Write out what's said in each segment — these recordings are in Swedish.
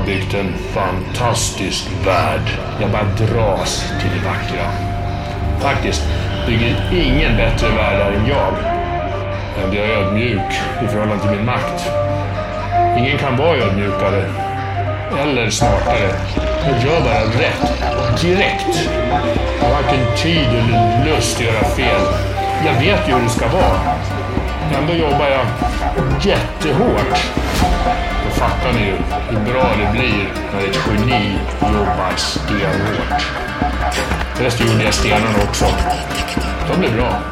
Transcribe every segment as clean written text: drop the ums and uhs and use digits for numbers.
har byggt en fantastisk värld. Jag bara dras till det vackra. Faktiskt bygger ingen bättre värld än jag. Men jag är ödmjuk i förhållande till min makt. Ingen kan vara ödmjukare eller smartare. Jag gör bara rätt, direkt. Jag har varken tid eller lust att göra fel. Jag vet ju hur det ska vara. Ändå jobbar jag jättehårt. Då fattar ni ju hur bra det blir när ett geni jobbar stenhårt. Förresten gjorde jag stenarna också. De blir bra.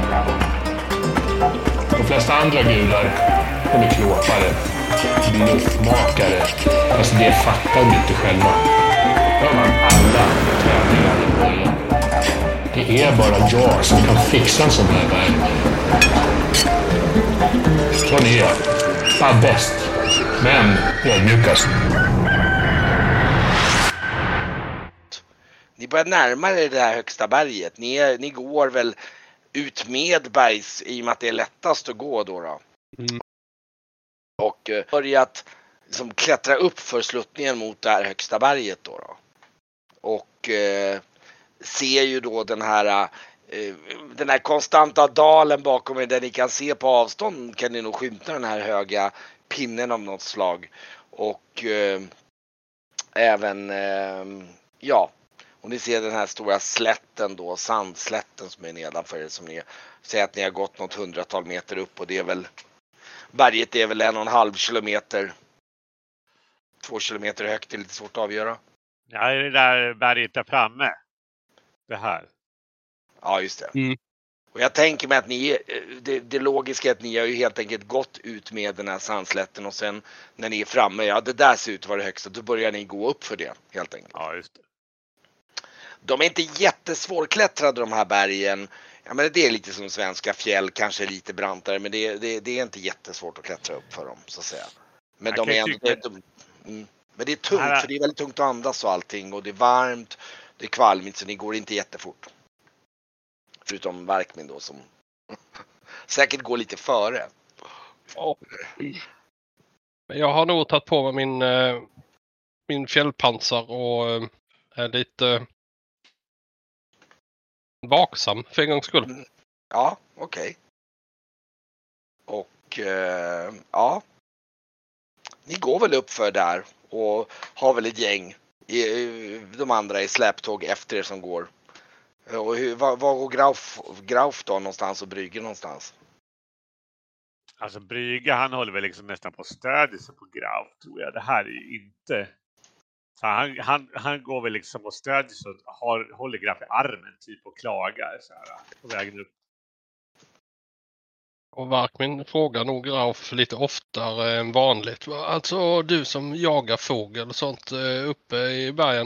De flesta andra gudar, de är klåpare, bluffmakare. Alltså det fattar de inte själva. Då har man alla tävlingar i början. Det är bara jag som kan fixa en sån här värld. Så ni är fan bäst, men ödmjukast. Ni börjar närma er det här högsta berget. Ni går väl ut med bergs i och med att det är lättast att gå då. Och börjat liksom klättra upp för sluttningen mot det här högsta berget då. Och ser ju då den här konstanta dalen bakom er, där ni kan se på avstånd kan ni nog skymta den här höga pinnen av något slag. Och även och ni ser den här stora slätten då, sandslätten som är nedanför er, som ni säger att ni har gått något 100-tal meter upp, och det är väl berget är väl 1,5 kilometer, 2 kilometer högt, det är lite svårt att avgöra. Ja, det där berget där framme. Det här. Ja, just det. Och jag tänker mig att det logiska är att ni har ju helt enkelt gått ut med den här sandslätten, och sen när ni är framme, det där ser ut att vara det högsta, då börjar ni gå upp för det helt enkelt. Ja, just det. De är inte jättesvårklättrade de här bergen. Ja, men det är lite som svenska fjäll, kanske lite brantare, men det är inte jättesvårt att klättra upp för dem, så att säga. Men de är ändå, men det är tungt, för det är väldigt tungt att andas och allting, och det är varmt, det är kvalmigt, så ni går inte jättefort. Förutom Varkmin då, som säkert går lite före. Jag har nog tagit på mig min fjällpansar och är lite vaksam för en gångs skull. Ja, okej. Och ni går väl upp för där och har väl ett gäng. De andra i släptåg efter er som går. Och var går Grauf då någonstans och Brygge någonstans? Alltså Brygge, han håller väl liksom nästan på stöd sig på Grauf, tror jag. Det här är ju inte... Så han går väl liksom och stödjer sig och håller Grauf i armen typ och klagar så här på vägen upp. Och Varkmin frågar nog Grauf lite oftare än vanligt. Alltså du som jagar fågel och sånt uppe i bergen.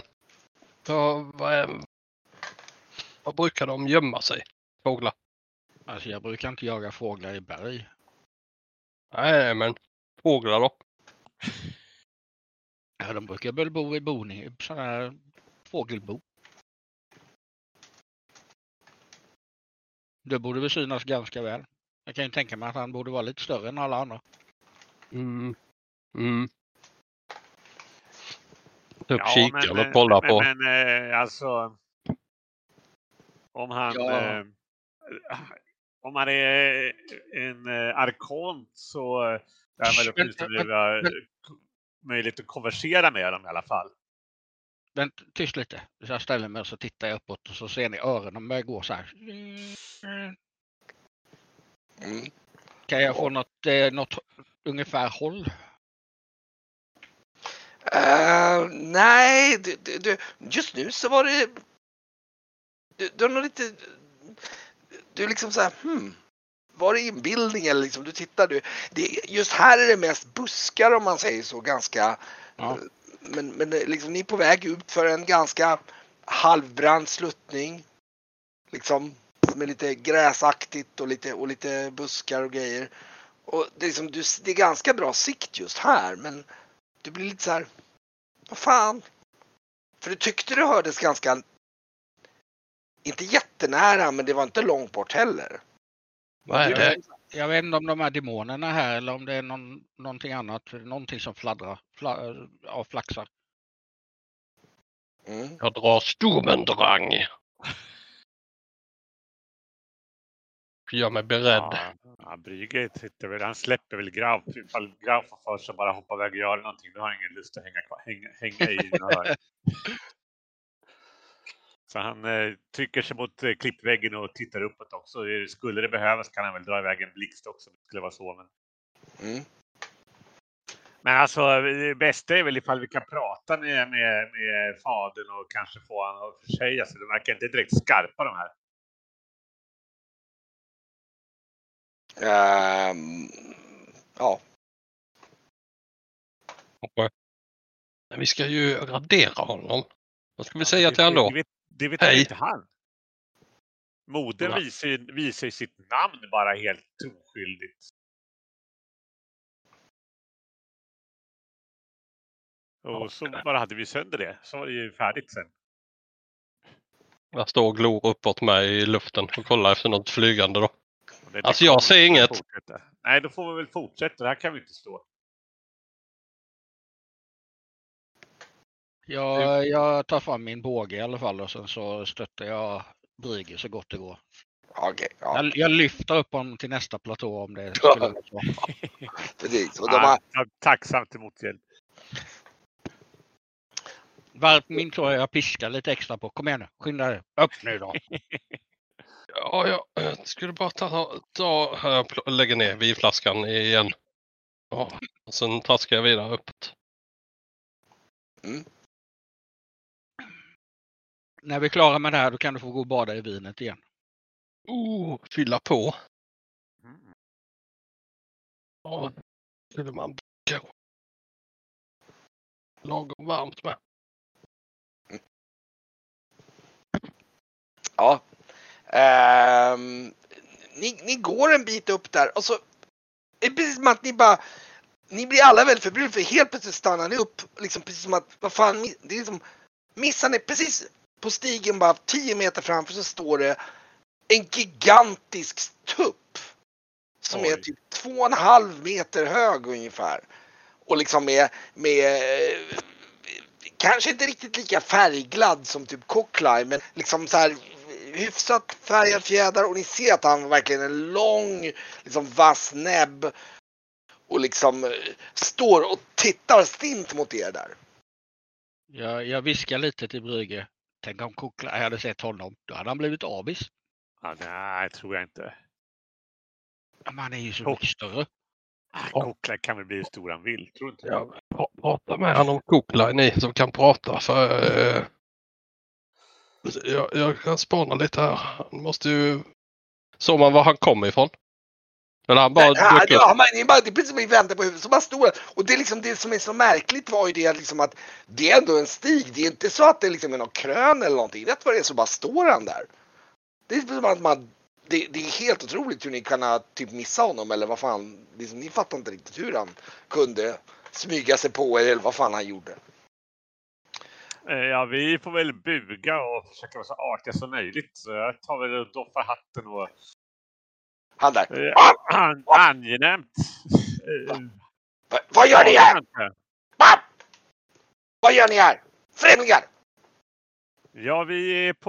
Vad brukar de gömma sig? Fåglar? Alltså jag brukar inte jaga fåglar i berg. Nej, men fåglar då? Ja, de brukar väl bo i sådana här fågelbo. Det borde väl synas ganska väl. Jag kan ju tänka mig att han borde vara lite större än alla andra. Upp kikaren och kolla på. Men alltså... Om han är en arkont, så är han väl åtminstone möjligt att konversera med dem i alla fall. Men tyst lite. Jag ställer mig och så tittar jag uppåt och så ser ni öronen börjar gå så här. Kan jag få något ungefär håll? Nej, just nu så var det... Du har nog lite... Du är liksom så här, var det inbildning eller liksom, du tittar, just här är det mest buskar om man säger så, ganska... Ja. Men liksom, ni är på väg ut för en ganska halvbrant sluttning. Liksom med lite gräsaktigt och lite buskar och grejer. Och det är liksom, det är ganska bra sikt just här, men du blir lite så här, vad fan? För du tyckte du hördes ganska, inte jättenära, men det var inte långt bort heller. Vad är det? Jag vet inte om de är demonerna här eller om det är någonting annat. Någonting som fladdrar. Flaxar. Mm. Jag drar stormendrang. Gör mig beredd. Ja, Brygge sitter väl, han släpper väl Graf. Ifall Graf får för sig bara hoppa iväg och göra någonting. Då har han ingen lust att hänga i den här. Så han trycker sig mot klippväggen och tittar uppåt också. Skulle det behövas kan han väl dra iväg en blixt också. Det skulle vara så. Men alltså det bästa är väl ifall vi kan prata med fadern och kanske få han att försäga sig. De verkar inte direkt skarpa de här. Ja. Men vi ska ju radera honom. Vad ska vi säga till honom då? Det vet Hej. inte han. Modern visar sitt namn bara helt oskyldigt. Och så bara hade vi sönder det. Så var det ju färdigt sen. Jag står och glor uppåt mig i luften och kollar efter något flygande då. Alltså jag ser inget. Nej, då får vi väl fortsätta. Det här kan vi inte stå. Jag tar fram min båge i alla fall och sen så stöttar jag Brygge så gott det går. Okay, ja. Jag lyfter upp honom till nästa platå om det skulle vara så. Precis. Och tacksamt emot hjälp. Min tror jag piskar lite extra på. Kom igen nu, skynda dig. Upp nu då. Ja, jag skulle bara lägga ner vinflaskan igen. Ja, och sen traskar jag vidare uppåt. När vi är klara med det här då kan du få gå och bada i vinet igen. Fylla på. Ja, skulle man gå. Lagom varmt med. Ja. Ni går en bit upp där och så är det precis som att ni blir alla väldigt förbryllade för helt plötsligt stannar ni upp liksom precis som att vad fan, det är liksom missar ni precis på stigen bara 10 meter framför så står det en gigantisk tupp som är typ 2,5 meter hög ungefär och liksom med kanske inte riktigt lika färgglad som typ Cockline men liksom så här hyfsat färgad fjäder och ni ser att han verkligen är en lång liksom vass näbb och liksom står och tittar stint mot er där. Jag viskar lite till Brygge. Tänk om Cockline hade sett honom. Då hade han blivit avis. Ja, nej, tror jag inte. Men han är ju så mycket större. Cockline kan väl bli hur stor han vill, tror inte jag. Prata med honom om Cockline ni som kan prata för jag kan spana lite här. Han måste ju såg man var han kom ifrån. Men han bara det är precis som vi väntar på huvudet så bara står och det är liksom det som är så märkligt var ju det liksom att det är ändå en stig. Det är inte så att det liksom är någon krön eller någonting. Rätt vad det är så bara står han där. Det är som att det är helt otroligt hur ni kan typ missa honom eller vad fan. Liksom, ni fattar inte riktigt hur han kunde smyga sig på er eller vad fan han gjorde. Ja, vi får väl buga och försöka vara så artiga som möjligt. Så jag tar väl och doffar hatten och... Han där. Angenämt. Vad gör ni här? Vad gör ni här? Främlingar! Ja, vi är på...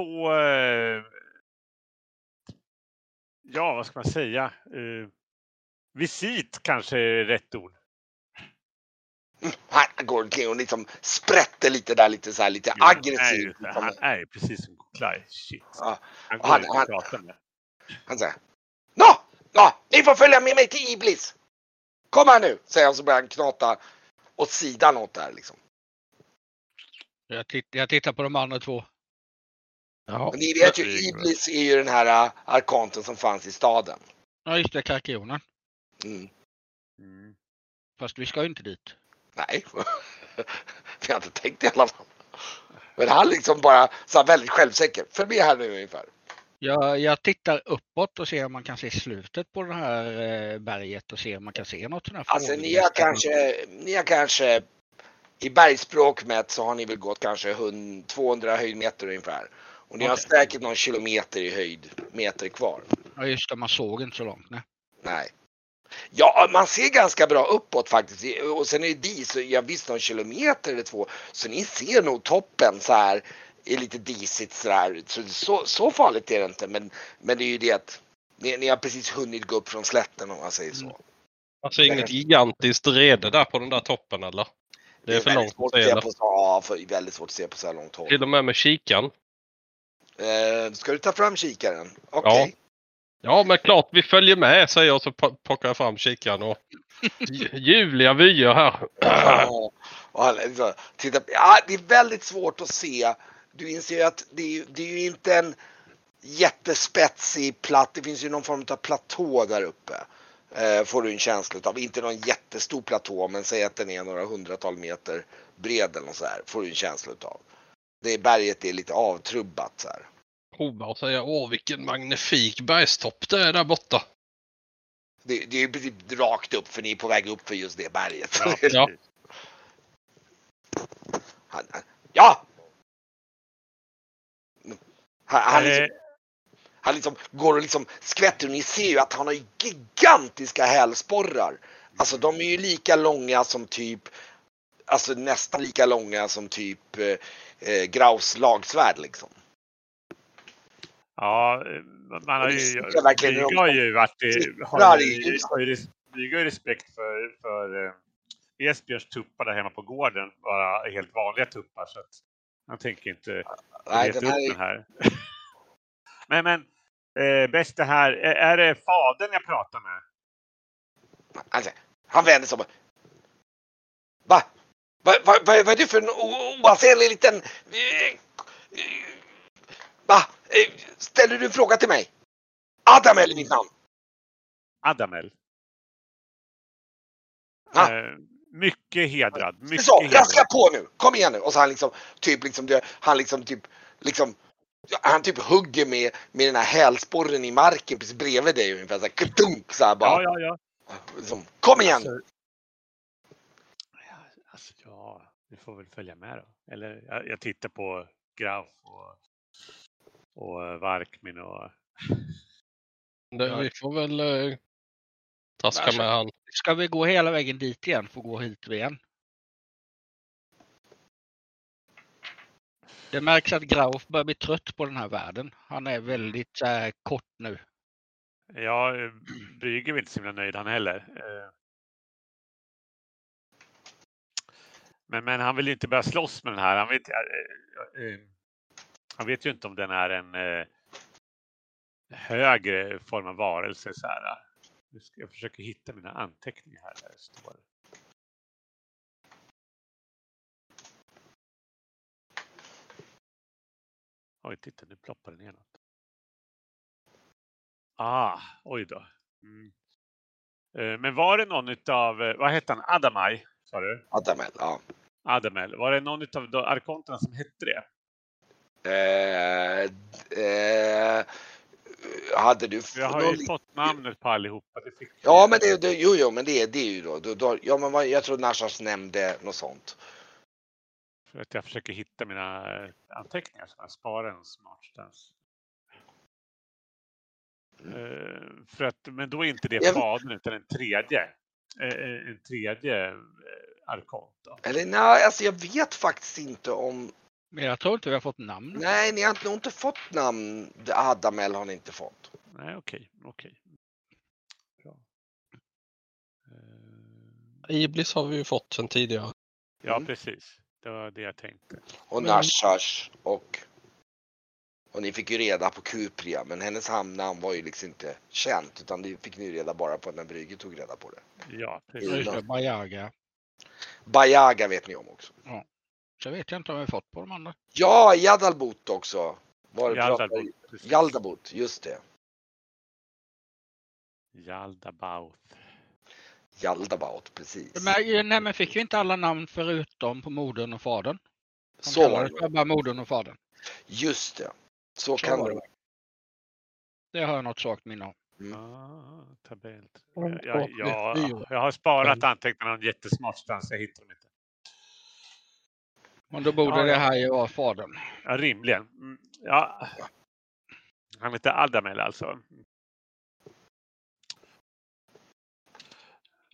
ja, vad ska man säga? Visit kanske är rätt ord. Han går omkring och liksom sprätter lite där, lite så här, lite aggressivt. Han är ju precis som Cockline. Shit. Ja. Han går inte att prata med. Han säger, Nå, ni får följa med mig till Iblis. Kom här nu, säger han så börjar han knata åt sidan åt där liksom. Jag tittar på de andra två. Ja. Men ni vet ju, Iblis är ju den här arkanten som fanns i staden. Ja, just det, Karkionen. Mm. Fast vi ska ju inte dit. Nej, vi har inte tänkt i alla fall. Men han liksom bara så här väldigt självsäker. Följ med här nu ungefär. Jag tittar uppåt och ser om man kan se slutet på det här berget och se om man kan se något sånt här. Alltså ni har kanske i bergspråk mätt så har ni väl gått kanske 200 höjdmeter ungefär. Och ni har säkert någon kilometer i höjd meter kvar. Ja just det, man såg inte så långt. Nej. Ja, man ser ganska bra uppåt faktiskt. Och sen är det så jag visste någon kilometer eller 2. Så ni ser nog toppen så här. Är lite disigt så där. Så farligt är det inte. Men det är ju det att ni har precis hunnit gå upp från slätten om man säger så. Alltså inget gigantiskt rede där på den där toppen eller? Det är för långt svårt att se på, ja, väldigt svårt att se på så här långt håll. Till och med kikaren. Ska du ta fram kikaren? Okej. Ja. Ja, men klart vi följer med, säger jag, så plockar jag fram kikaren och ljuvliga vyer här. Titta, ja, det är väldigt svårt att se. Du inser att det är ju inte en jättespetsig platt. Det finns ju någon form av platå där uppe. Får du en känsla av. Inte någon jättestor platå, men säg att den är några hundratal meter bred eller så här. Får du en känsla av. Det berget är lite avtrubbat så här. Prova och säga, vilken magnifik bergstopp det är där borta. Det är ju precis rakt upp för ni är på väg upp för just det berget. Ja. Ja! Han liksom går och liksom skvätter och ni ser ju att han har gigantiska hälsporrar. Alltså de är ju lika långa som typ, alltså nästan lika långa som typ Graus lagsvärd liksom. Ja, man har ju ju respekt för Esbjörns tuppar där hemma på gården, bara helt vanliga tuppar, så att han tänker inte leta upp den här. men bäst det här, är det fadern jag pratar med? Alltså, han vänder sig om. Vad är det för en oansenlig liten... Ställer du en fråga till mig? Adamel är mitt namn. Adamel. Mycket hedrad. Mycket så, hedrad. raska på nu. Kom igen nu. Och så han typ hugger med den här hälsporren i marken precis bredvid dig ungefär så här kdunk, så här bara. Ja. Liksom, kom igen. Ja, vi får väl följa med då. Eller jag tittar på Graf och Varkmin och... Vi får väl taska med han. Ska vi gå hela vägen dit igen för att gå hit igen? Det märks att Grauf börjar bli trött på den här världen. Han är väldigt kort nu. Ja, Brygge är inte så himla nöjd han heller. Men han vill ju inte börja slåss med den här. Han vet ju inte om den är en högre form av varelse. Så här. Jag försöker hitta mina anteckningar här där det står. Oj, titta, nu ploppar den ner något. Oj då. Men var det någon utav, vad heter han? Adamai, sa du? Adamel, ja. Adamel. Var det någon utav arkonterna som hette det? Hade du... Jag har ju fått namnet på allihopa. Det fick ja, men men det är ju då. Ja, men jag tror Nashas nämnde något sånt. För att jag försöker hitta mina anteckningar som jag sparar en smartstans. Men då är inte det fadern utan en tredje arkont då. Eller nej, alltså jag vet faktiskt inte om... Men jag tror inte vi har fått namn. Nej, ni har nog inte fått namn. Adamel har ni inte fått. Nej, okej. Bra. Iblis har vi ju fått sen tidigare. Ja, precis. Det var det jag tänkte. Och Nashas och ni fick ju reda på Kupria, men hennes hamnnamn var ju liksom inte känt, utan det fick ni reda bara på när Brygge tog reda på det. Ja, precis. Bajaga vet ni om också. Ja. Så vet jag inte om vi fått på de andra. Ja, Jadalbot också. Jaldabot, just det. Jaldabaut, precis. Men fick ju inte alla namn förutom på modern och fadern. Så var det. Bara modern och fadern. Just det. Så kan det vara. Det har jag något svagt minne om. Tabell. Jag har sparat anteckningarna om jättesmart stans. Jag hittar dem inte. Men då borde det här ju vara fadern. Ja, rimligen. Ja. Han heter Adamel alltså.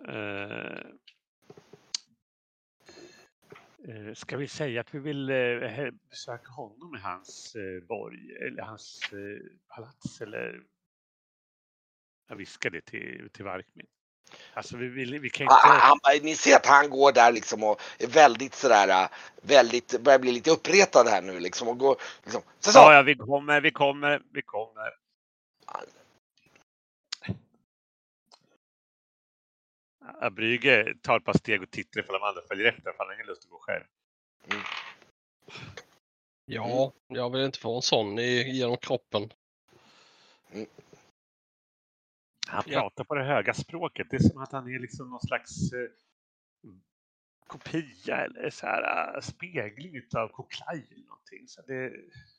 Ska vi säga att vi vill besöka honom i hans borg eller hans palats, eller jag viskar det till Varkmin. Alltså vi kan inte... Ni ser att han går där liksom och är väldigt sådär, börjar bli lite uppretad här nu liksom och går liksom. Så. Ja, vi kommer. Brygge tar ett par steg och tittar ifall de andra följer efter, för han har ingen lust att gå själv. Ja, jag vill inte få en sån genom kroppen. Han pratar på det höga språket. Det är som att han är liksom någon slags kopia eller så här spegling av Koklaj eller någonting. Så det...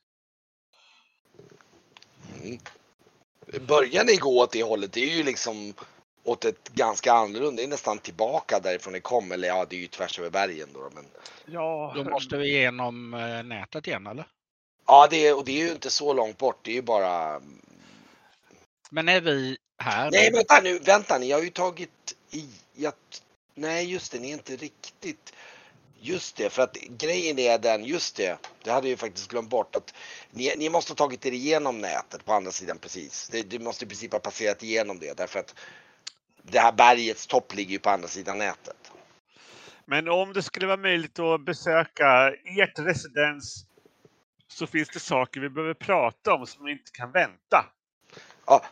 Börjar ni gå åt det hållet, det är ju liksom åt ett ganska annorlunda, det är nästan tillbaka därifrån ni kom, eller ja, det är ju tvärs över bergen då, men... Ja, Då måste vi igenom nätet igen, eller? Ja, det är ju inte så långt bort, det är ju bara... Men är vi här? Nej, vänta, ni har ju tagit i... Nej, just det, ni är inte riktigt... Just det, för att grejen är den, just det hade jag ju faktiskt glömt bort, att ni måste ha tagit er igenom nätet på andra sidan precis. Du måste i princip ha passerat igenom det, därför att det här bergets topp ligger ju på andra sidan nätet. Men om det skulle vara möjligt att besöka ert residens, så finns det saker vi behöver prata om som inte kan vänta. Ja,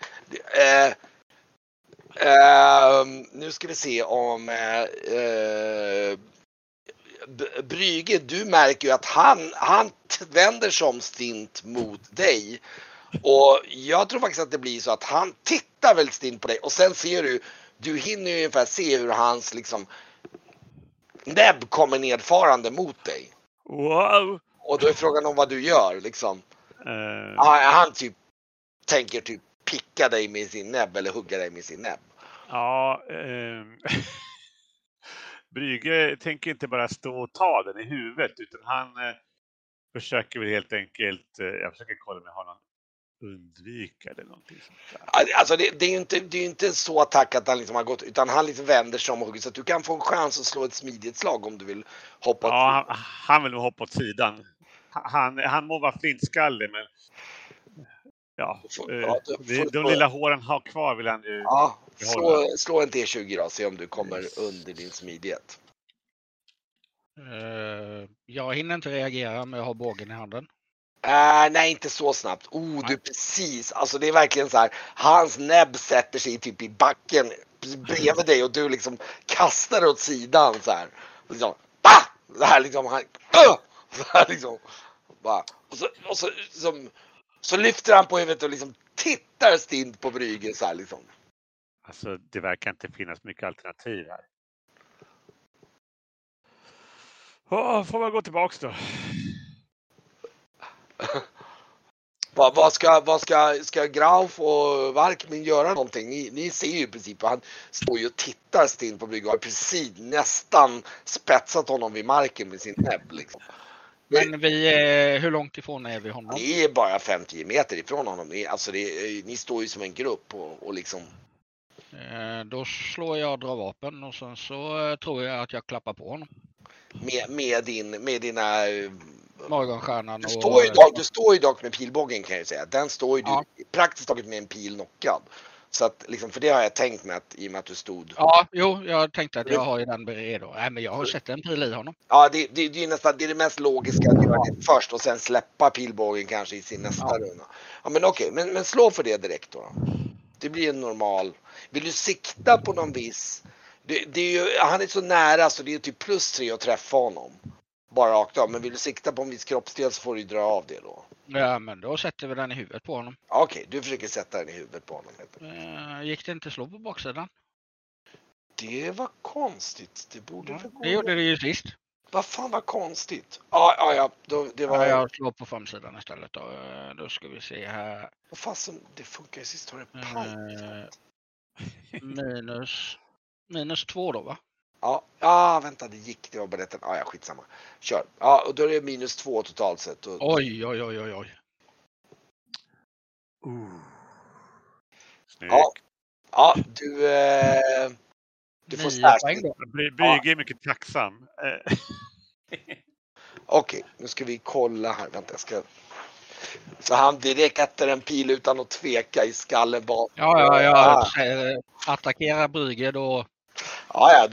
nu ska vi se om Brygge, du märker ju att han vänder som stint mot dig, och jag tror faktiskt att det blir så att han tittar väldigt stint på dig, och sen ser du hinner ju ungefär se hur hans liksom näbb kommer nedfarande mot dig. Wow. Och då är frågan om vad du gör liksom. Han typ tänker typ picka dig med sin näbb eller hugga dig med sin näbb. Ja, Brygge tänker inte bara stå och ta den i huvudet, utan han försöker väl helt enkelt, jag försöker kolla om jag har någon undvika eller någonting sånt där. Alltså det är ju inte så attack att han liksom har gått, utan han liksom vänder sig om och hugger, så att du kan få en chans att slå ett smidighetsslag om du vill hoppa. Ja, han vill nog hoppa åt sidan. Han må vara flintskallig, men ja, de lilla håren har kvar vill han ju. Ja, slå en T20 då, se om du kommer under din smidighet. Jag hinner inte reagera, men jag har bågen i handen. Nej, inte så snabbt. Du precis. Alltså det är verkligen så här. Hans näbb sätter sig typ i backen bredvid dig, och du liksom kastar åt sidan så här. Liksom, det här liksom han så här liksom bara. Och så lyfter han på huvudet och liksom tittar stint på Brygge så här liksom. Alltså det verkar inte finnas mycket alternativ här. Får man gå tillbaks då? Vad ska Grauf och Varkmin göra någonting? Ni ser ju i princip, han står ju och tittar stint på Brygge och har precis nästan spetsat honom vid marken med sin näbb liksom. Men hur långt ifrån är vi honom? Det är bara 50 meter ifrån honom. Ni står ju som en grupp och liksom... Då slår jag dra vapen, och sen så tror jag att jag klappar på honom. Med dina... Morgonstjärnan. Du står ju dock med pilbågen, kan jag säga. Den står ju praktiskt taget med en pil knockad. Så att liksom, för det har jag tänkt med att, i och med att du stod... Ja, jag tänkte att jag har ju den redo. Nej, men jag har sett en pil i honom. Ja, det är nästan det mest logiska att göra det först och sen släppa pilbågen kanske i sin nästa runda. Ja, men okej, men slå för det direkt då. Det blir en normal. Vill du sikta på någon viss? Det är ju, han är så nära så det är typ +3 att träffa honom. Bara rakt av. Men vill du sikta på en viss kroppsdel så får du dra av det då. Ja, men då sätter vi den i huvudet på honom. Okej, du försöker sätta den i huvudet på honom. Gick det inte slå på baksidan? Det var konstigt. Det borde gå. Det gjorde det ju sist. Vad fan var konstigt? Ja. Det var... jag slår på framsidan istället då. Då ska vi se här. Vad fan, det funkar ju sist. Har det -2 då, va? Ja, vänta, det gick. Det var bara detta. Ja, skitsamma. Kör. Ja, och då är det -2 totalt sett. Oj. Snyggt. Ja, du... Du får 9 poäng särskilt. då. Brygge är mycket tacksam. Okej, nu ska vi kolla här. Vänta, jag ska... Så han direkt efter en pil utan att tveka i skallen bak. Ja. Attackera Brygge då. Ja,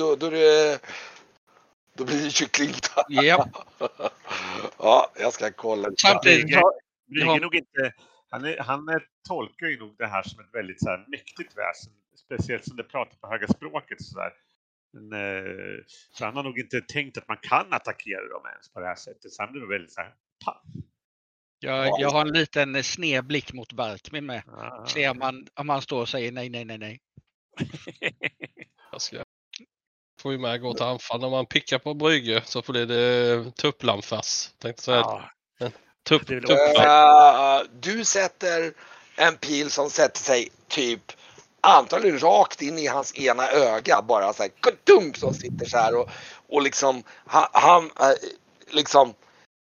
då blir det kyckling. Ja. Ja, jag ska kolla. Samtidigt Brygge är nog inte... Han tolkar ju nog det här som ett väldigt så här mäktigt väsen. Speciellt som det pratar på höga språket. Så där. Så han har nog inte tänkt att man kan attackera dem ens på det här sättet. Så han blir nog väldigt så här... jag har en liten snedblick mot Barkmin med. Ser man om man står och säger nej. Jag får ju med gå till anfall. Om man pickar på Brygge så får det tupplamfas. Tänkte säga. Du sätter en pil som sätter sig typ antagligen rakt in i hans ena öga, bara så här kudunk, som sitter så här och liksom han liksom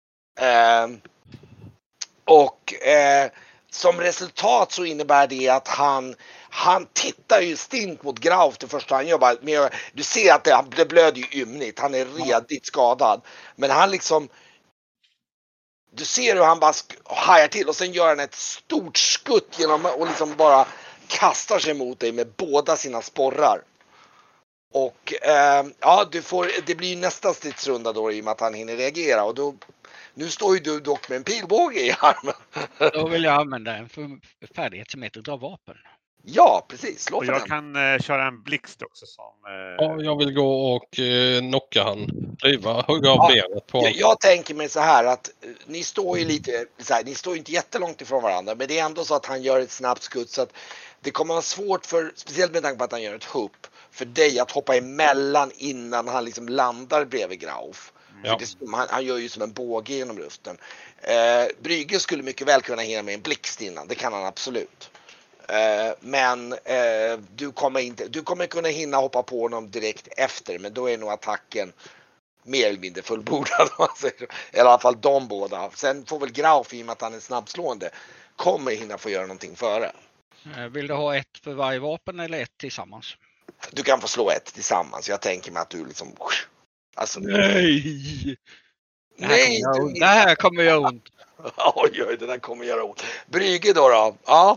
som resultat så innebär det att han tittar ju stint mot Grauf det första han gör. Men du ser att det blöder ju ymnigt. Han är redigt skadad. Men han liksom... Du ser hur han bara hajar till och sen gör han ett stort skutt genom och liksom bara kastar sig mot dig med båda sina sporrar. Och det blir ju nästa stridsrunda då i och med att han hinner reagera. Och då... Nu står ju du dock med en pilbåge i armen. Då vill jag använda en färdighet som heter dra vapen. Ja, precis. Slå och för jag den. kan köra en blixt också som... Ja, jag vill gå och knocka han. Hugga av benet på honom. Jag tänker mig så här att ni står ju lite så här, ni står ju inte jättelångt ifrån varandra, men det är ändå så att han gör ett snabbt skutt, så att det kommer vara svårt för, speciellt med tanke på att han gör ett hupp, för dig att hoppa emellan innan han liksom landar bredvid Grauf. Ja. Han gör ju som en båge genom luften. Brygge skulle mycket väl kunna hinna med en blixt innan, det kan han absolut. Men du kommer kunna hinna hoppa på honom direkt efter, men då är nog attacken mer eller mindre fullbordad. I alla fall de båda. Sen får väl Grauf, i och med att han är snabbslående, kommer hinna få göra någonting före. Vill du ha ett för varje vapen eller ett tillsammans? Du kan få slå ett tillsammans. Jag tänker mig att du liksom... Alltså, nej! Det här kommer göra ont. Oj, det där kommer göra ont. Brygge då? Ja.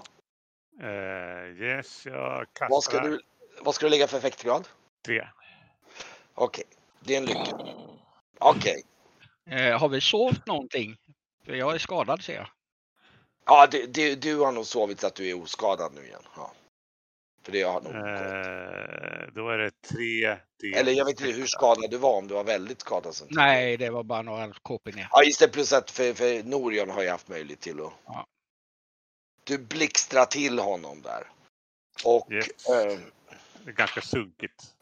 Yes, jag kastar. Vad ska du lägga för effektgrad? 3. Okej, det är en lycka. Okej. Har vi sovit någonting? För jag är skadad, ser jag. Ja, du har nog sovit så att du är oskadad nu igen. Ja. För det har nog då är det 3D. Eller jag vet inte hur skadad du var, om du var väldigt skadad. Nej, det var bara några KP ner. Ja, just det, plus att för Norion har ju haft möjlighet till att... Ja. Du blixtrar till honom där. Och... Yes. Det är ganska sunkigt.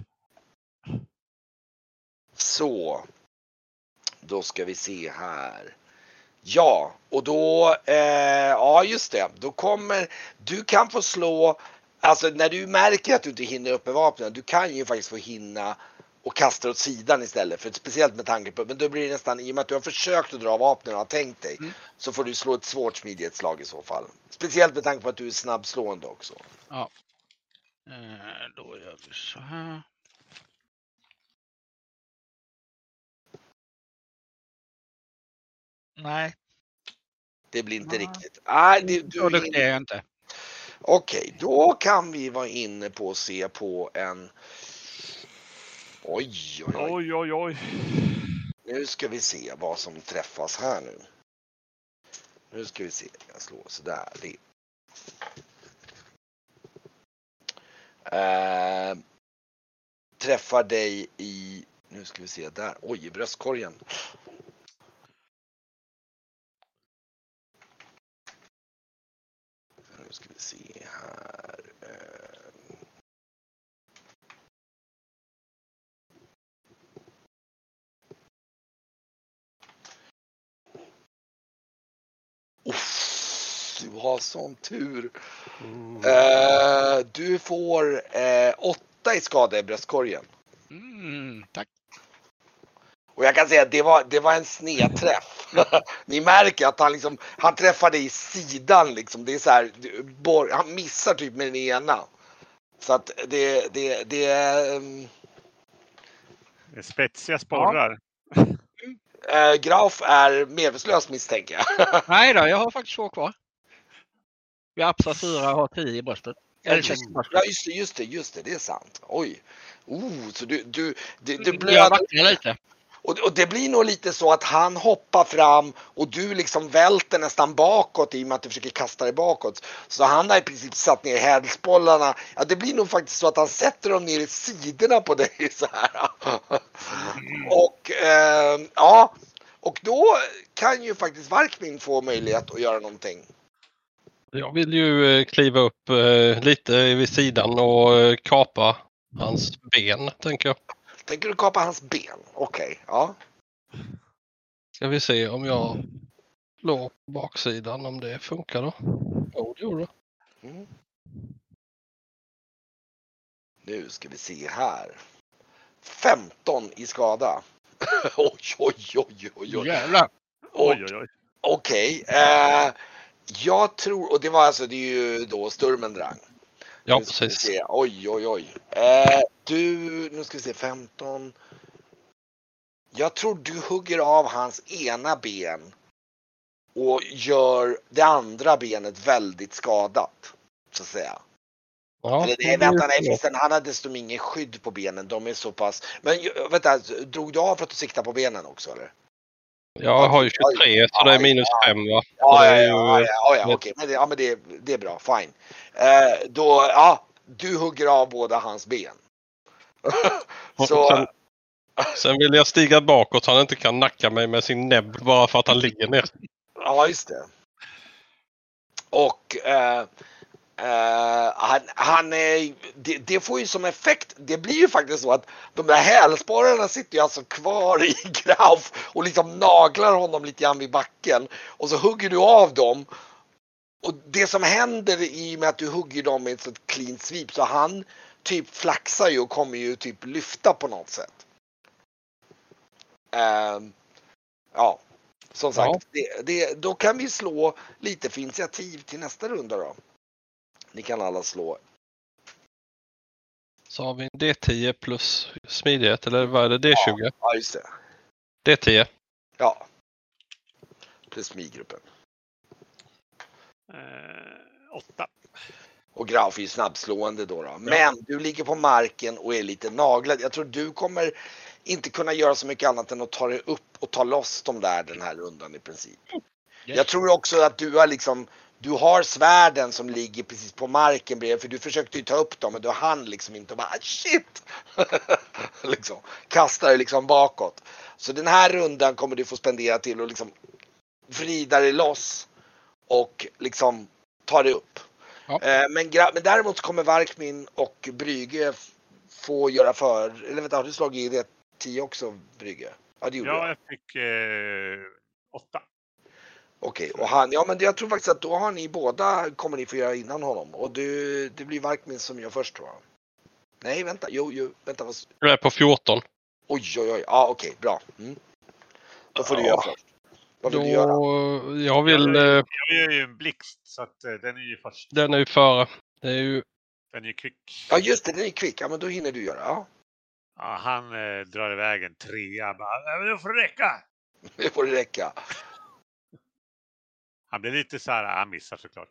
Så. Då ska vi se här. Ja, och då... ja, just det. Då kommer... Du kan få slå... Alltså när du märker att du inte hinner upp med vapnen, du kan ju faktiskt få hinna och kasta åt sidan istället. För speciellt med tanke på... Men då blir det nästan... I och med att du har försökt att dra vapnen och har tänkt dig, så får du slå ett svårt smidighetsslag i så fall. Speciellt med tanke på att du är snabbslående också. Ja. Då gör vi så här. Nej. Det blir inte riktigt. Nej, Så duktig är jag inte. Okej, då kan vi vara inne på att se på en... Oj. Nu ska vi se vad som träffas här nu. Nu ska vi se. Jag slår sådär. Träffar dig i... Nu ska vi se där. Oj, i bröstkorgen. Nu ska vi se här. Du har sån tur. Du får 8 i skada i bröstkorgen. Tack. Och jag kan säga att det var en snedträff. Ni märker att han träffade i sidan liksom. Det är så här, han missar typ med den ena. Så att det är... Spetsiga sporrar. Graf är medvetslös misstänker jag. Nej då, jag har faktiskt 2 kvar. Vi Absa 4 har 10 i bröstet. Eller 6 i bröstet. Ja, just det, det är sant. Oj. Så du Jag blöder vacklar lite. och det blir nog lite så att han hoppar fram och du liksom välter nästan bakåt i och med att du försöker kasta dig bakåt. Så han har i princip satt ner hälsbollarna. Ja, det blir nog faktiskt så att han sätter dem ner i sidorna på dig så här. Och ja, och då kan ju faktiskt Varkmin få möjlighet att göra någonting. Jag vill ju kliva upp lite vid sidan och kapa hans ben, tänker jag. Tänker du kapa hans ben? Okej, ja. Ska vi se om jag slår på baksidan, om det funkar då. Jo, det gjorde det. Mm. Nu ska vi se här. 15 i skada. oj. Jävlar. Oj. Okej. Jag tror, och det var alltså, det är ju då Sturmendrang. Ja, Nu ska vi precis. se. Oj. Nu ska vi se, 15. Jag tror du hugger av hans ena ben och gör det andra benet väldigt skadat, så att säga. Ja, Eller nej, vänta, nej, förresten, han hade dessutom ingen skydd på benen, de är så pass. Men vänta, drog du av för att du siktar på benen också eller? jag har ju 23 så det är minus 5 va? Ja, okej, men det är bra, fine. Då, ja, du hugger av båda hans ben. Så... Sen vill jag stiga bakåt så han inte kan nacka mig med sin näbb bara för att han ligger ner. Ja, just det. Och det får ju som effekt, det blir ju faktiskt så att de där hälsporrarna sitter ju alltså kvar i Graf och liksom naglar honom lite grann vid backen. Och så hugger du av dem. Och det som händer i och med att du hugger dem med ett sånt clean sweep, så han typ flaxar ju och kommer ju typ lyfta på något sätt. Ja, som sagt, då kan vi slå lite för initiativ till nästa runda då. Ni kan alla slå. Så har vi en D10 plus smidighet, eller vad är det? D20? Ja, just det. D10. Ja. Plus smidgruppen. 8. Och Graf är ju snabbslående då. Men du ligger på marken och är lite naglad. Jag tror du kommer inte kunna göra så mycket annat än att ta dig upp och ta loss dem där den här rundan i princip. Yes. Jag tror också att du har liksom, du har svärden som ligger precis på marken bredvid, för du försökte ju ta upp dem men du hann liksom inte och bara shit! liksom, kastar dig liksom bakåt. Så den här rundan kommer du få spendera till och liksom vrida dig loss och liksom ta dig upp. Ja. Men däremot kommer Varkmin och Brygge få göra eller vänta, har du slagit det 10 också, Brygge? Ja, det gjorde jag fick 8. Okej, och han, ja men jag tror faktiskt att då har ni båda, kommer ni få göra innan honom. Och det blir Varkmin som gör först, tror jag. Nej, vänta, vänta. Jag är på 14. Oj, ja okej, bra. Då får du göra först. Vad vill du göra? Jag vill... Jag gör ju en blixt, så att den är ju först. Den är ju före. Det är ju... Den är kvick. Ja, just det, den är kvick. Ja, men då hinner du göra, ja. Ja, han drar iväg en 3. Bara, det får räcka. Det får räcka. Han blir lite så här, han missar såklart.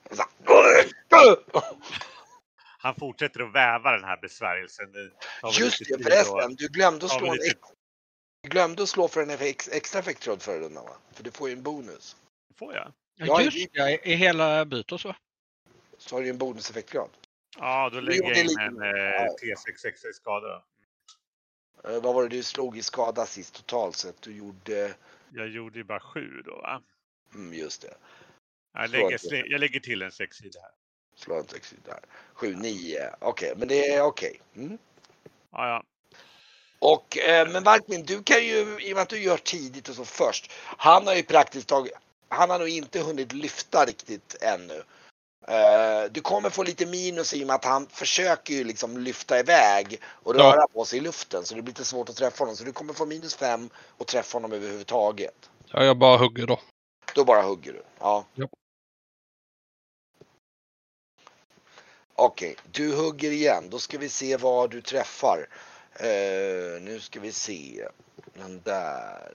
Han fortsätter att väva den här besvärjelsen. Just det, förresten. Du glömde att slå för en extra effekttråd förra rundan, va? För du får ju en bonus. Får jag? Ja, just det. I hela bytet så. Så har du en bonuseffektgrad. Ja, då lägger jag in en T6 extra i skada. Vad var det du slog i skada sist totalt sett? Jag gjorde ju bara 7 då, va? Just det. Jag lägger till en 6 i det här. Slå en 6 i det här. 7, 9. Okej, men det är okej. Ja. Och, men Varkmin, du kan ju, i och med att du gör tidigt och så först. Han har ju praktiskt taget, han har nog inte hunnit lyfta riktigt ännu. Du kommer få lite minus i och med att han försöker ju liksom lyfta iväg och röra på sig i luften, så det blir lite svårt att träffa honom. Så du kommer få minus 5 och träffa honom överhuvudtaget. Ja, jag bara hugger då. Då bara hugger du, ja. Okej, du hugger igen. Då ska vi se vad du träffar. Nu ska vi se. Den där.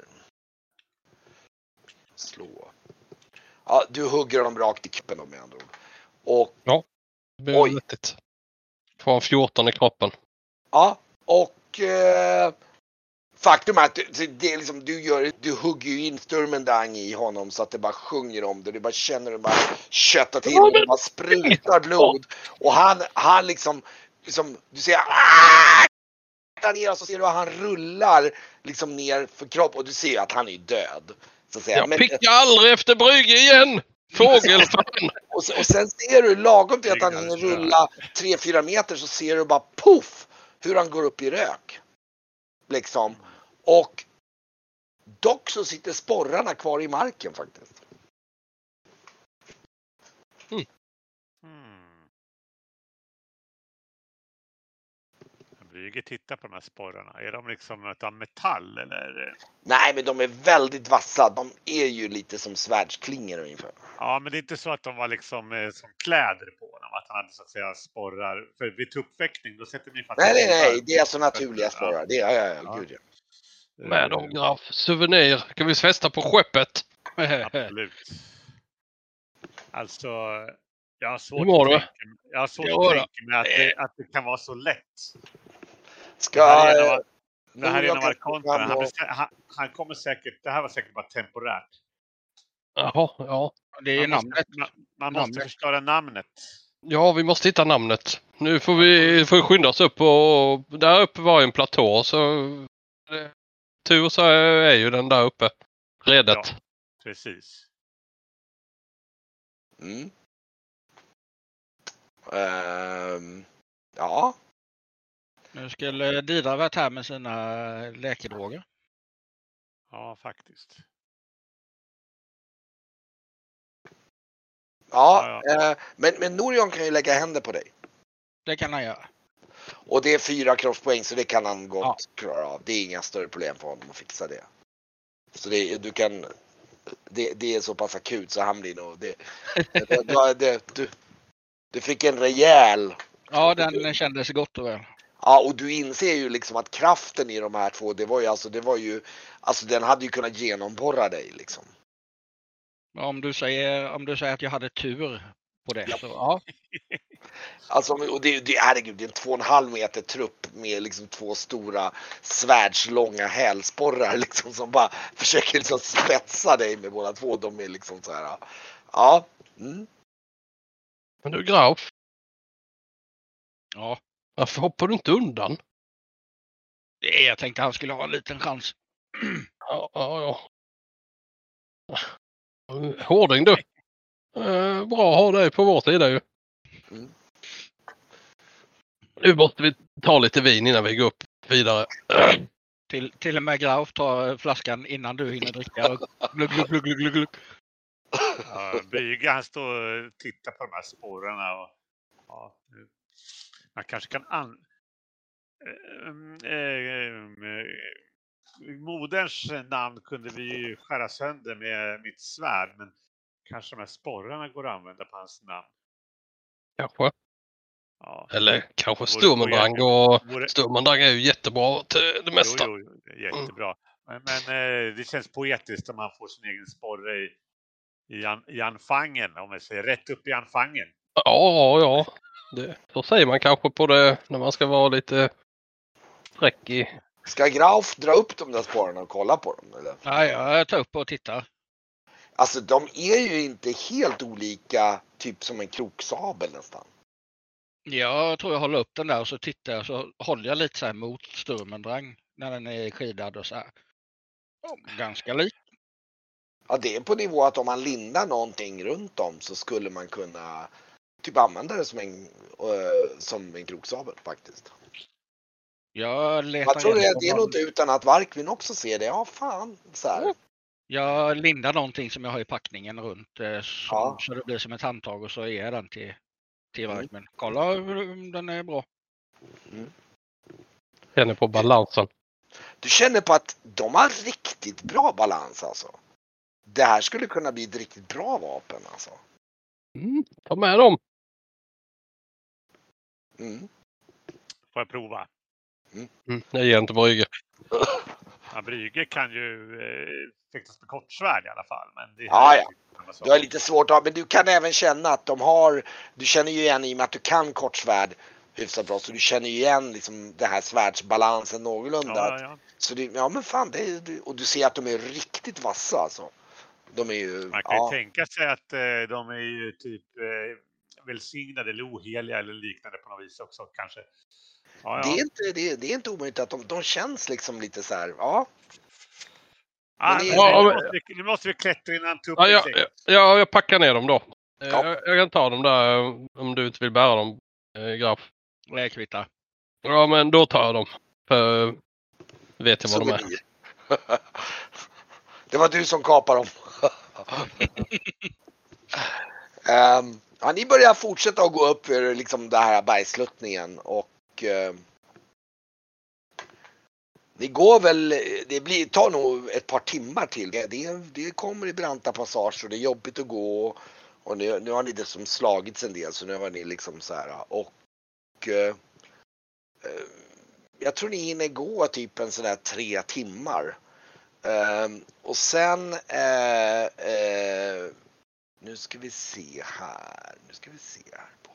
Slå. Ja, du hugger dem rakt i kippen med andra ord. Och Det blir Oj. vettigt. Får en 14 i kroppen. ja, och faktum är att det är liksom, du hugger ju in Sturmendang i honom så att det bara sjunger om det. Du bara känner det bara köttar till och det bara sprutar blod. Och han liksom du ser ner och så ser du att han rullar liksom ner för kropp och du ser att han är död. Så att säga. Jag pickar aldrig efter Brygge igen! Fågelfan! Och sen ser du lagom till att han hinner rulla 3-4 meter så ser du bara puff hur han går upp i rök. Liksom. Och dock så sitter sporrarna kvar i marken faktiskt. Brygge tittar på de här sporrarna. Är de liksom av metall eller? Nej, men de är väldigt vassa. De är ju lite som svärdsklingor ungefär. Ja, men det är inte så att de var liksom som kläder på honom. Att han hade så att säga sporrar. För vid tuppfäktning då sätter ni faktiskt. Nej. Det är så naturliga sporrar. Det är gud ja. Med dem graf. Souvenir. Kan vi fästa på skeppet? Absolut. Alltså, jag har svårt Hur mår du? att tänka mig att det kan vara så lätt. Det här är en av arkonterna. Han kommer säkert, det här var säkert bara temporärt. Jaha, ja. Det är ju namnet. Man måste förstöra namnet. Ja, vi måste hitta namnet. Nu får vi skynda oss upp och där uppe var en platå så tur så är ju den där uppe. Redet. Ja, precis. Mm. Ja. Nu skulle Didra varit här med sina läkedroger. Ja, faktiskt. Ja. Men Norion kan ju lägga händer på dig. Det kan han göra. Och det är 4 kroppspoäng så det kan han gott klara av. Det är inga större problem för honom att fixa det. Så det är så pass akut så han blir nog du fick en rejäl. Ja, den kändes gott och väl. Ja, och du inser ju liksom att kraften i de här två, det var ju den hade ju kunnat genomborra dig liksom. Om du säger att jag hade tur på det. Ja. Så, ja. Alltså, och herregud, det är en 2,5 meter trupp med liksom 2 stora svärdslånga hälsporrar liksom som bara försöker liksom spetsa dig med båda två. De är liksom så här. Ja. Mm. Men du Graf, Ja. varför hoppar du inte undan? Jag tänkte han skulle ha en liten chans. Ja. Hårding du. Bra att ha dig på vår sida ju. Mm. Nu måste vi ta lite vin innan vi går upp vidare. Till och med Graf tar flaskan innan du hinner dricka. Glugg. Ja, Brygge han står och tittar på de här spårarna och man kanske kan moderns namn kunde vi ju skära sönder med mitt svärd, men kanske de här sporrarna går att använda på hans namn. Kanske. Ja. Eller kanske Sturmendrang och Sturmendrang är ju jättebra till det mesta. Jo, jättebra. Men det känns poetiskt om man får sin egen sporre i anfangen, om jag säger rätt upp i anfangen. Ja. Så säger man kanske på det när man ska vara lite fräckig. Ska Graf dra upp de där spåren och kolla på dem eller? Ja, jag tar upp och tittar. Alltså de är ju inte helt olika, typ som en kroksabel nästan. Jag tror jag håller upp den där och så tittar jag så håller jag lite så här mot Sturmendrang när den är skidad och så här. Ganska lik. Ja, det är på nivå att om man lindar någonting runt om så skulle man kunna typ använda det som en kroksabel faktiskt. Jag tror det är nog inte utan att Varkvin också ser det. Ja, fan. Så här. Jag lindar någonting som jag har i packningen runt så det blir som ett handtag och så ger jag den till Varkvin. Kolla hur den är bra. Mm. Känner på balansen. Du känner på att de har riktigt bra balans alltså. Det här skulle kunna bli ett riktigt bra vapen alltså. Ta med dem. Mm. Får jag prova? Jag ger inte Brygge. Mm. Brygge kan ju fäktas med kortsvärd i alla fall. Men det Ja. Du har lite svårt att, men du kan även känna att de har, du känner ju igen i och med att du kan kortsvärd hyfsat bra, så du känner ju igen liksom det här svärdsbalansen någorlunda. Ja. Så det, ja men fan, och du ser att de är riktigt vassa alltså. De är ju, man kan ju tänka sig att de är ju typ välsignade eller oheliga eller liknande på något vis också kanske. Ja. Det är inte omöjligt att de känns liksom lite så här, ja. Nu måste vi klättra innan tupp. Jag packar ner dem då. Jag kan ta dem där om du inte vill bära dem, Graf. Det kvittar. Ja, men då tar jag dem. För vet jag vad de är. Det var du som kapade dem. Ja, ni börjar fortsätta att gå upp för liksom det här bergsluttningen och det går väl, tar nog ett par timmar till. Det kommer i branta passage och det är jobbigt att gå och nu har ni det som slagits en del, så nu har ni liksom så här och jag tror ni hinner gå typ en sån där 3 timmar. Och sen nu ska vi se här på.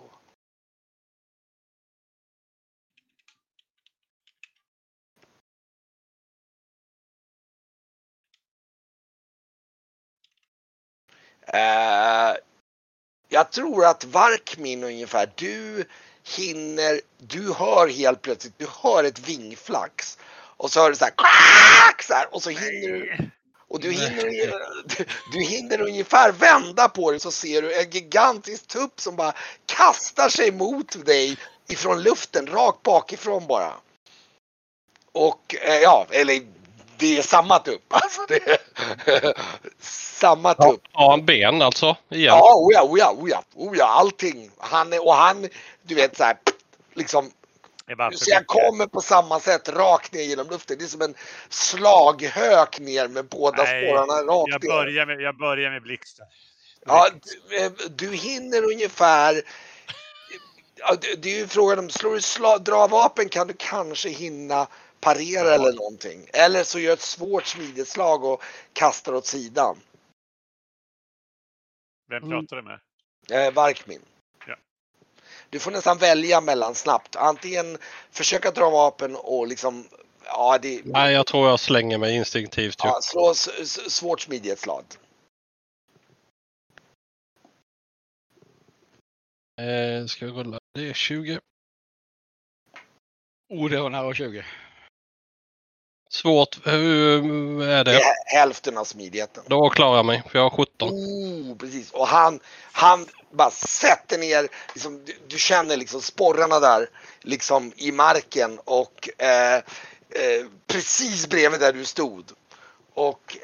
Jag tror att Varkmin ungefär, du hör helt plötsligt, du hör ett vingflax och så hör du så här, kvack, så här, och så hinner du, och du hinner ungefär vända på dig, så ser du en gigantisk tupp som bara kastar sig mot dig ifrån luften, rakt bakifrån bara. Och eller det är samma tupp. Alltså det är samma tupp. Ja, en ben alltså. Igen. Ja, allting. Han, du vet så här, liksom. Så jag kommer på samma sätt rakt ner genom luften. Det är som en slaghök ner med båda spårarna rakt ner. Jag börjar med blixten. Ja, du hinner ungefär. Det är ju frågan om, slår du dra vapen kan du kanske hinna parera eller någonting. Eller så gör ett svårt smidighetslag och kastar åt sidan. Vem pratar du med? Varkmin. Ja. Du får nästan välja mellan snabbt. Antingen försöka dra vapen och liksom. Nej, jag tror jag slänger mig instinktivt. Ja, slå svårt smidighetslag. Ska vi rulla? Det är 20. Det var nära 20. Svårt. Hur är det? Det är hälften av smidigheten. Då klarar jag mig, för jag har 17. Precis. Och han bara sätter ner, liksom, du känner liksom sporrarna där liksom i marken och precis bredvid där du stod. Och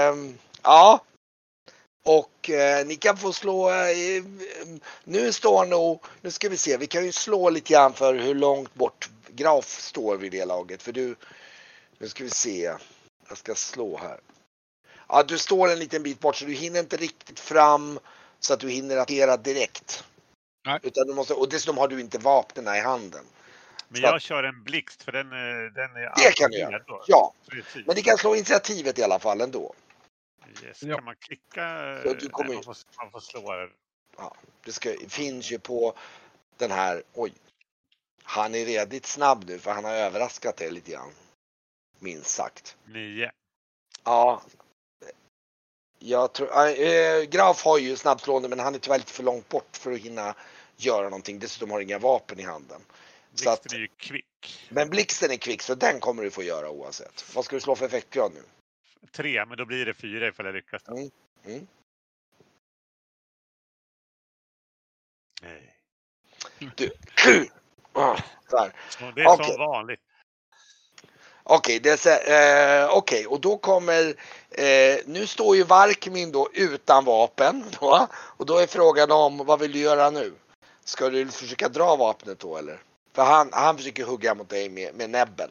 ni kan få slå, nu ska vi se, vi kan ju slå lite grann för hur långt bort Graf står vid det laget, för nu ska vi se, jag ska slå här. Ja, du står en liten bit bort så du hinner inte riktigt fram så att du hinner attackera direkt. Nej. Utan du måste, och dessutom har du inte vapnen i handen. Men jag kör en blixt för den är. Det kan du göra. Ja, men det kan slå initiativet i alla fall ändå. Yes. Kan man klicka? Så du kommer man får slå. Ja, finns ju på den här. Oj. Han är redigt snabb nu för han har överraskat dig lite grann. Minst sagt. 9. Ja. Jag tror Graf har ju snabbslående, men han är tyvärr lite för långt bort för att hinna göra någonting. Dessutom har inga vapen i handen. Blixten är ju kvick. Men blixten är kvick, så den kommer du få göra oavsett. Vad ska du slå för effektgrad nu? 3, men då blir det 4 ifall jag lyckas. Mm. Nej. Du. Där. Det är som vanligt. Okej, och då kommer nu står ju Varkmin då utan vapen då, och då är frågan om vad vill du göra nu? Ska du försöka dra vapnet då eller? För han försöker hugga mot dig med näbben.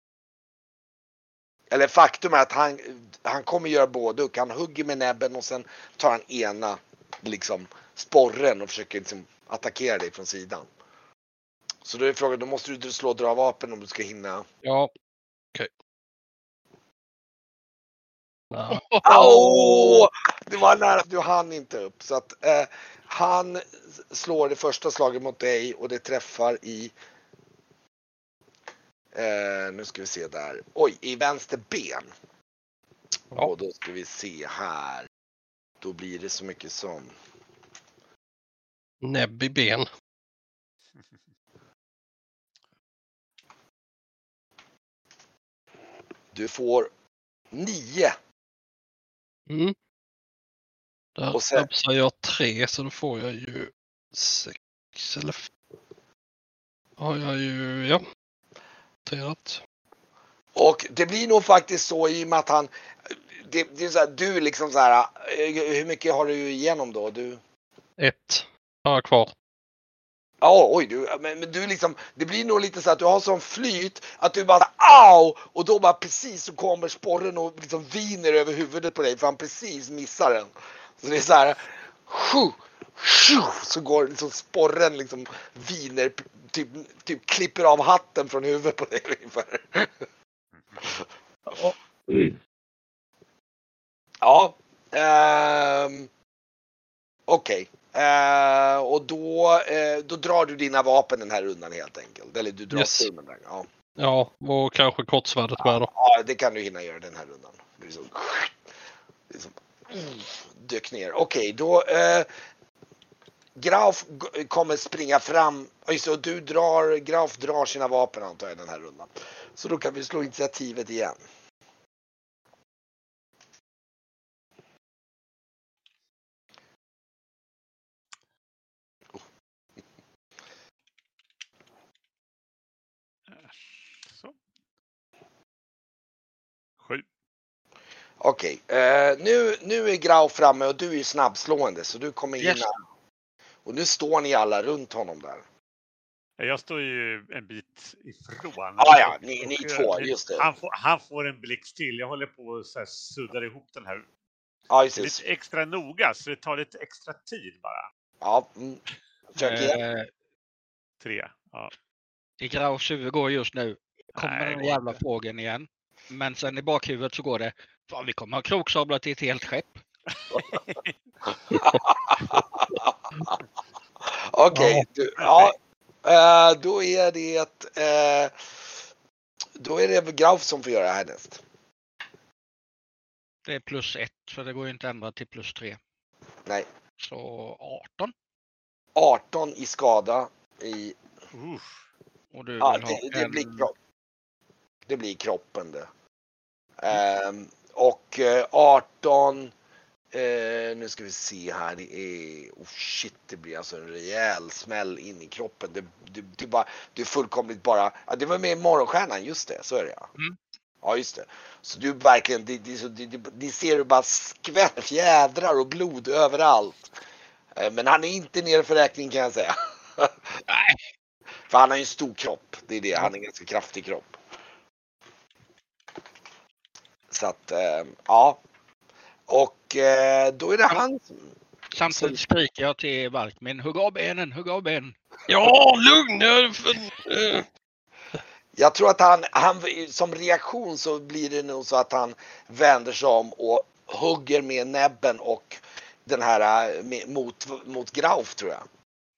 Eller faktum är att han kommer göra både, och han hugger med näbben och sen tar han ena liksom sporren och försöker liksom attackera dig från sidan. Så då är frågan, då måste du slå dra vapen om du ska hinna. Ja. Okej. Nej. Au! Det var nära, du hann inte upp. Så att han slår det första slaget mot dig och det träffar i nu ska vi se där. Oj, i vänster ben. Ja. Och då ska vi se här. Då blir det så mycket som Näbb i ben. du får 9. Mm. Där Och sen- uppsar jag 3 så då får jag ju 6 eller har jag ju, ja. Noterat. Och det blir nog faktiskt så i och med att han det är så här, du liksom så här, hur mycket har du igenom då? Du 1 har jag kvar. Ja, oj du, men du liksom, det blir nog lite så att du har sån flyt att du bara au och då bara precis så kommer sporren och liksom viner över huvudet på dig för han precis missar den. Så det är så här, så går liksom sporren liksom viner typ klipper av hatten från huvudet på dig ungefär. Ja, okej. Och då drar du dina vapen den här rundan helt enkelt. Eller du drar stormen där. Ja. Ja, och kanske kortsvärdet med då. Ja, det kan du hinna göra den här rundan. Det är som dök ner. Okej, då Graf kommer springa fram. Så Graf drar sina vapen antar jag den här rundan. Så då kan vi slå initiativet igen. Så. 7. Okej, nu är Grau framme och du är snabbslående så du kommer Yes. hinna. Och nu står ni alla runt honom där. Jag står ju en bit ifrån. Ja, ni två, just det. Han får en blixt till. Jag håller på och så här suddar ihop den här. Ja, Lite precis. extra noga så det tar lite extra tid bara. Ja, försök igen. 3. Ja. I Graus huvud går just nu. Kommer Nej, den det går jävla inte. fågeln igen. Men sen i bakhuvudet så går det. Fan, vi kommer ha kroksablat till ett helt skepp. Okej, då är det Graf som får göra härnäst. Det är +1 så det går ju inte att ändra till +3. Nej, Så 18. 18 i skada i Och du ja, vill ha det blir kropp. Det blir kroppen det. Och 18 nu ska vi se här, det är det blir alltså en rejäl smäll in i kroppen. Det är fullkomligt bara, ja, det var med i Morgonstjärnan, just det, så är det ja. Ja, just det. Så du verkligen, det ser du bara skvätt fjädrar och blod överallt. Men han är inte nere för räkning kan jag säga. Nej. För han har ju en stor kropp, det är det, han är en ganska kraftig kropp. Så att, ja. Och då är det han som... Samtidigt skriker jag till Valkmin. Hugg av benen, hugg av benen. Ja, lugn! Jag tror att han som reaktion så blir det nog så att han vänder sig om och hugger med näbben och den här mot Grauf tror jag.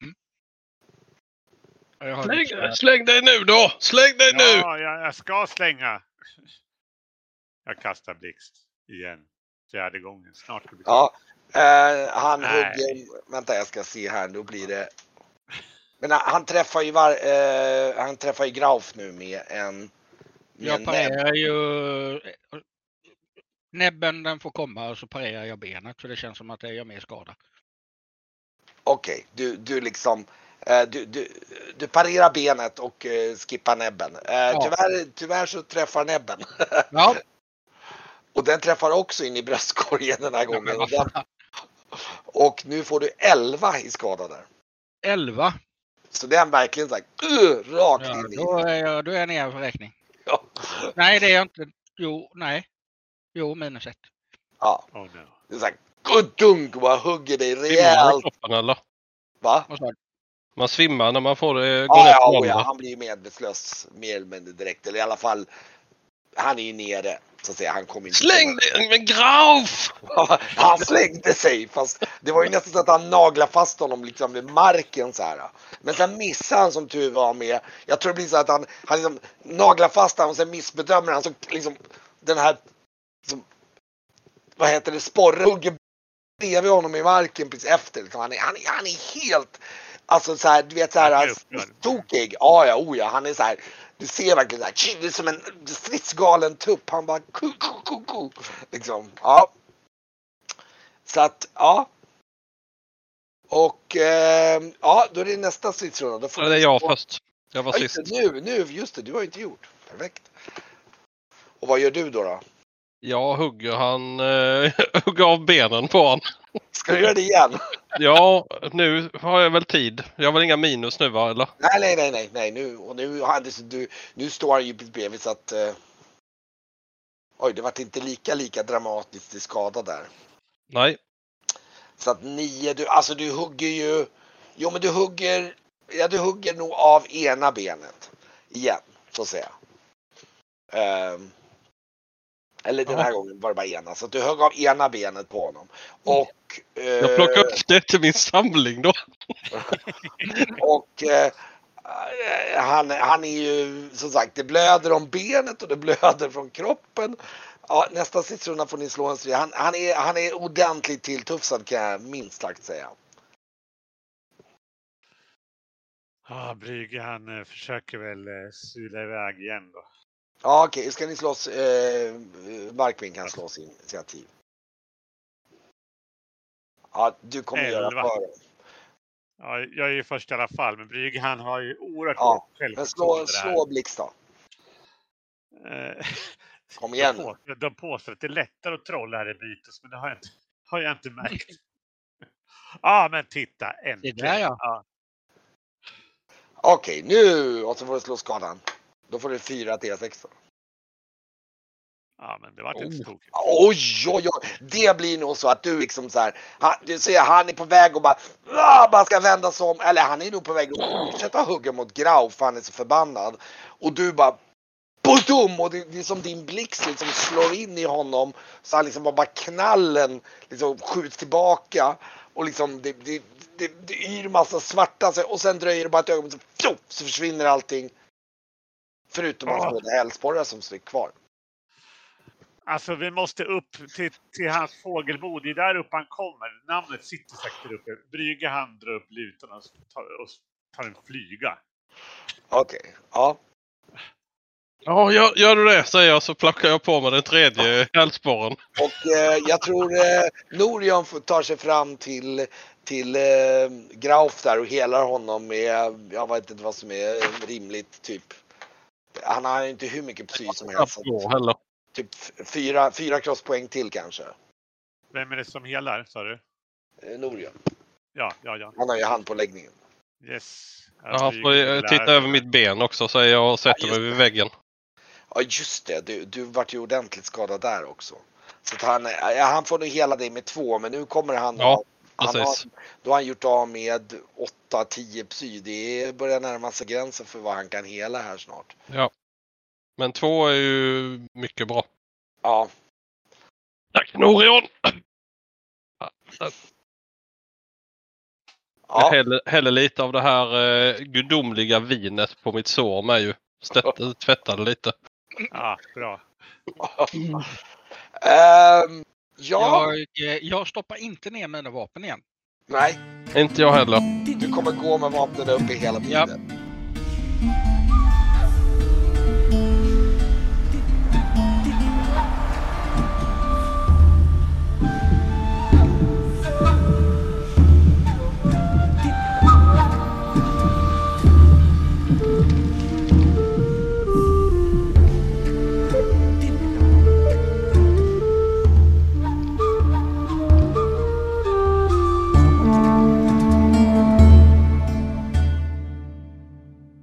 Jag har Släng dig nu då! Släng dig nu! Ja, jag ska slänga. Jag kastar blixt igen. 4:e gången. Snart ska det bli. Ja, han Nej. hugger. Vänta, jag ska se här. Då blir det. Men han träffar ju Grauf nu med en. Jag parerar ju näbben, den får komma och så parerar jag benet för det känns som att det gör mer skada. Okej, du liksom du parerar benet och skippar näbben. Ja. Tyvärr så träffar näbben. Ja, Och den träffar också in i bröstkorgen den här gången. Och nu får du 11 i skada där. 11. Så det är verkligen så här, rakt Ja, in i. då är jag nere för räkning. Ja. Nej, det är jag inte. Jo, nej. Jo, -1. Ja, Oh no. det är så här, guddunk, bara hugger dig Filmar du rejält. kroppen eller? Va? Vad sa du? Man svimmar när man får det gå Ja, han blir ju medvetslös mer eller mindre direkt. Eller i alla fall, han är ju nere. Så att säga, han kom inte. Släng dig med Grauf! Han slängde sig, fast det var ju nästan så att han naglade fast honom liksom vid marken så här. Men sen missade han som tur var med. Jag tror det blir så att han liksom naglar fast honom och sen missbedömer han så liksom den här liksom, vad heter det, sporren hugger bredvid honom i marken precis efter. Liksom. Han är helt, alltså så här, du vet så här tokig. Ja, han är så här. Du ser verkligen såhär, det är som en stridsgalen tupp. Han bara liksom, ja. Så att, ja. Och, ja, då är det nästa stridsrunda. Då får det är jag först. Jag var sist. Nu, just det, du har inte gjort. Perfekt. Och vad gör du då? Jag hugger hugger av benen på han. Ska du göra det igen? Ja, nu har jag väl tid. Jag har väl inga minus nu, va? Eller? Nej. Nu står han ju bredvid så att... oj, det var inte lika dramatiskt i skada där. Nej. Så att 9, du hugger ju... Jo, men du hugger nog av ena benet. Igen, så att säga. Eller den här gången var det bara ena. Så att du högg av ena benet på honom. Och... jag plockar upp det till min samling då. Och han är ju, som sagt, det blöder om benet och det blöder från kroppen. Ja, nästa stridsrunda får ni slå en strid. Han är ordentligt tilltufsad, kan jag minst sagt säga. Ja, Brygge, han försöker väl sula iväg igen då. Ja, okej. Ska ni slåss? Markvin kan slå sin initiativ. Ja, du kommer 11. göra för. Ja, jag är ju först i alla fall, men Brygge, han har ju oerhört men slå blixt då. Kom igen. De påstår att det är lättare att trolla här i Mythos, men det har jag inte märkt. Men titta, äntligen. Det där, ja. Okej, nu, och så får du slå skadan. Då får du 4 T6 då. Ja, men det var inte tokigt. Oj. Det blir nog så att du liksom så här, du ser han är på väg och bara ska vända sig om, eller han är nog på väg att fortsätta hugga mot Grauf för han är så förbannad. Och du bara boom, och det är som din blixt liksom slår in i honom så han liksom bara knallen liksom skjuts tillbaka och liksom det yr massa svarta och sen dröjer det bara ett ögonblick så försvinner allting förutom hans båda hälsporrar som står kvar. Alltså vi måste upp till hans fågelbo. Det är där uppe han kommer. Namnet sitter säkert där uppe. Brygge, han drar upp lutan och tar en flyga. Okej, ja. Ja, gör du det, säger jag, så plockar jag på mig den tredje hälsporren. Och jag tror Norion tar sig fram till Grauf där och helar honom med, jag vet inte vad som är rimligt, typ. Han har inte hur mycket psy som helst. Typ 4 crosspoäng till kanske. Vem är det som helar, sa du? Norion. Ja. Han har ju handpåläggningen. Yes. Jag får titta över mitt ben också, så jag sätter mig vid väggen. Ja, just det. Du vart ju ordentligt skadad där också. Så att han får nu hela dig med 2, men nu kommer han... Ja, då har han gjort av med 8-10 psy. Det börjar närma sig gränsen för vad han kan hela här snart. Ja. Men 2 är ju mycket bra. Ja. Tack, Norion! Jag häller lite av det här gudomliga vinet på mitt sår med ju. Tvättade lite. Ja, bra. Jag stoppar inte ner mina vapen igen. Nej. Inte jag heller. Du kommer gå med vapnen uppe hela tiden. Ja.